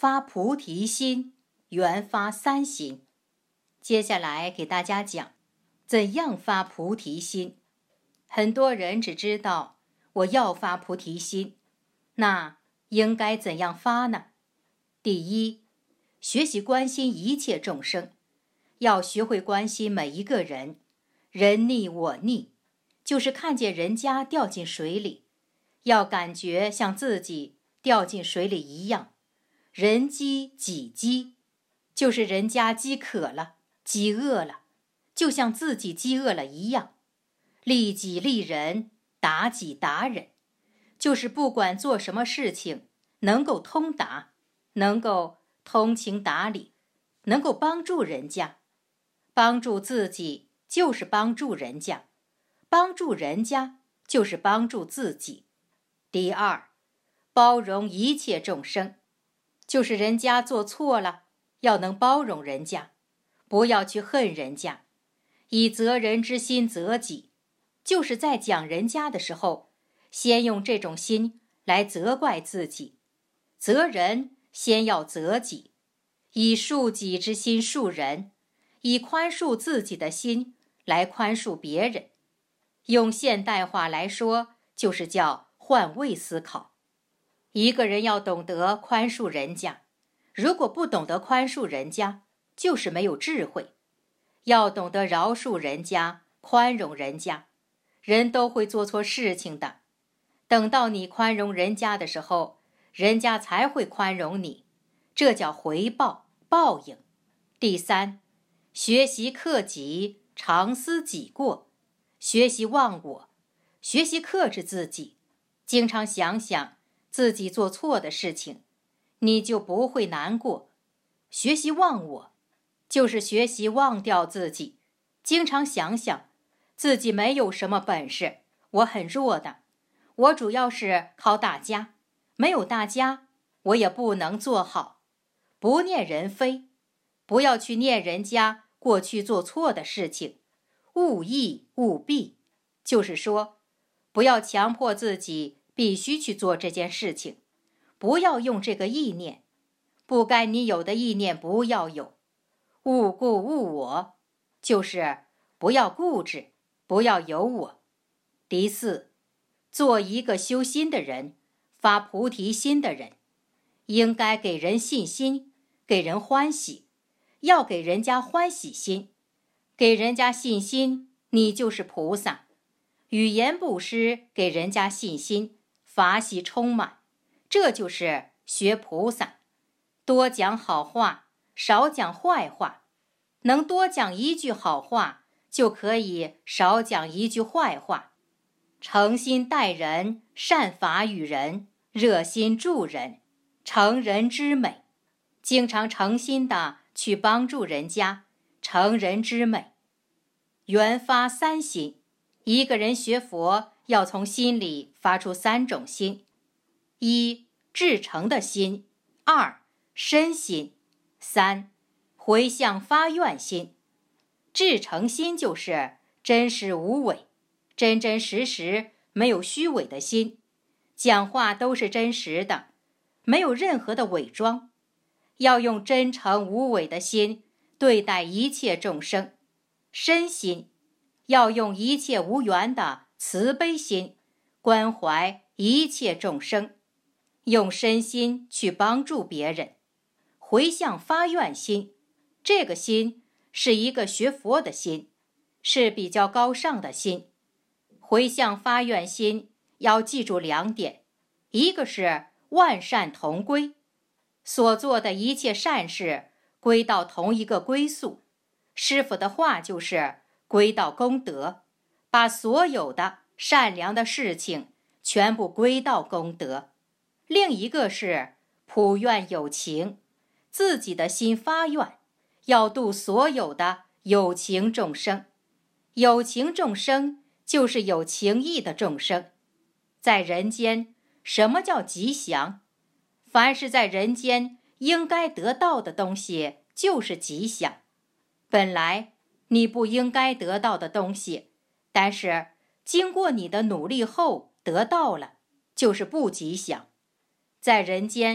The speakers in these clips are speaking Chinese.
发菩提心，缘发三心。接下来给大家讲怎样发菩提心。很多人只知道我要发菩提心，那应该怎样发呢？第一，学习关心一切众生，要学会关心每一个人，人逆我逆，就是看见人家掉进水里，要感觉像自己掉进水里一样。人饥己饥，就是人家饥渴了，饥饿了，就像自己饥饿了一样。利己利人，达己达人，就是不管做什么事情，能够通达，能够通情达理，能够帮助人家。帮助自己就是帮助人家，帮助人家就是帮助自己。第二，包容一切众生，就是人家做错了，要能包容人家，不要去恨人家，以责人之心责己，就是在讲人家的时候，先用这种心来责怪自己，责人先要责己，以恕己之心恕人，以宽恕自己的心来宽恕别人。用现代话来说，就是叫换位思考。一个人要懂得宽恕人家，如果不懂得宽恕人家，就是没有智慧。要懂得饶恕人家，宽容人家，人都会做错事情的。等到你宽容人家的时候，人家才会宽容你，这叫回报，报应。第三，学习克己，常思己过，学习忘我，学习克制自己，经常想想自己做错的事情，你就不会难过。学习忘我，就是学习忘掉自己，经常想想自己没有什么本事，我很弱的，我主要是靠大家，没有大家我也不能做好。不念人非，不要去念人家过去做错的事情，勿意勿必，就是说不要强迫自己必须去做这件事情，不要用这个意念，不该你有的意念不要有。勿固勿我，就是不要固执，不要有我。第四，做一个修心的人，发菩提心的人，应该给人信心，给人欢喜，要给人家欢喜心，给人家信心，你就是菩萨。语言布施，给人家信心，法喜充满，这就是学菩萨。多讲好话，少讲坏话，能多讲一句好话，就可以少讲一句坏话。诚心待人，善法与人，热心助人，成人之美，经常诚心的去帮助人家，成人之美。缘发三心，一个人学佛要从心里发出三种心：一，至诚的心；二，身心；三，回向发愿心。至诚心就是真实无伪，真真实实，没有虚伪的心，讲话都是真实的，没有任何的伪装。要用真诚无伪的心对待一切众生。身心，要用一切无缘的慈悲心关怀一切众生，用身心去帮助别人。回向发愿心，这个心是一个学佛的心，是比较高尚的心。回向发愿心要记住两点，一个是万善同归，所做的一切善事归到同一个归宿。师父的话就是归到功德，把所有的善良的事情全部归到功德。另一个是普愿有情，自己的心发愿，要度所有的有情众生。有情众生就是有情义的众生。在人间，什么叫吉祥？凡是在人间应该得到的东西就是吉祥。本来你不应该得到的东西，但是经过你的努力后得到了，就是不吉祥。在人间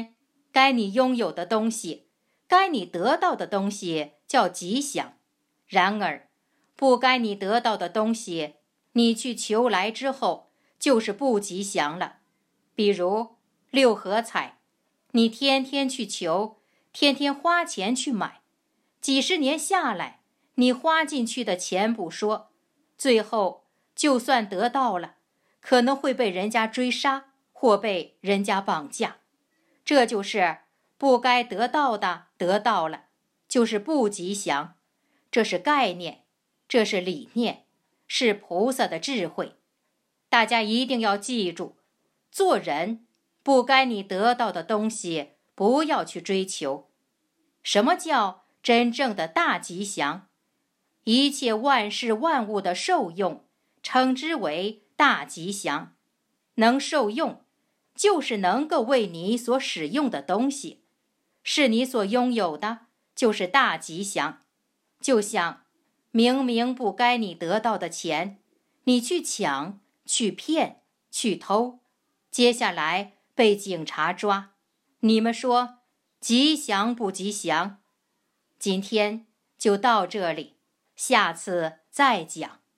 该你拥有的东西，该你得到的东西叫吉祥。然而，不该你得到的东西，你去求来之后，就是不吉祥了。比如六合彩，你天天去求，天天花钱去买，几十年下来，你花进去的钱不说，最后就算得到了，可能会被人家追杀，或被人家绑架。这就是不该得到的得到了，就是不吉祥。这是概念，这是理念，是菩萨的智慧。大家一定要记住，做人不该你得到的东西不要去追求。什么叫真正的大吉祥？一切万事万物的受用，称之为大吉祥。能受用，就是能够为你所使用的东西，是你所拥有的，就是大吉祥。就像明明不该你得到的钱，你去抢、去骗、去偷，接下来被警察抓，你们说吉祥不吉祥？今天就到这里，下次再讲。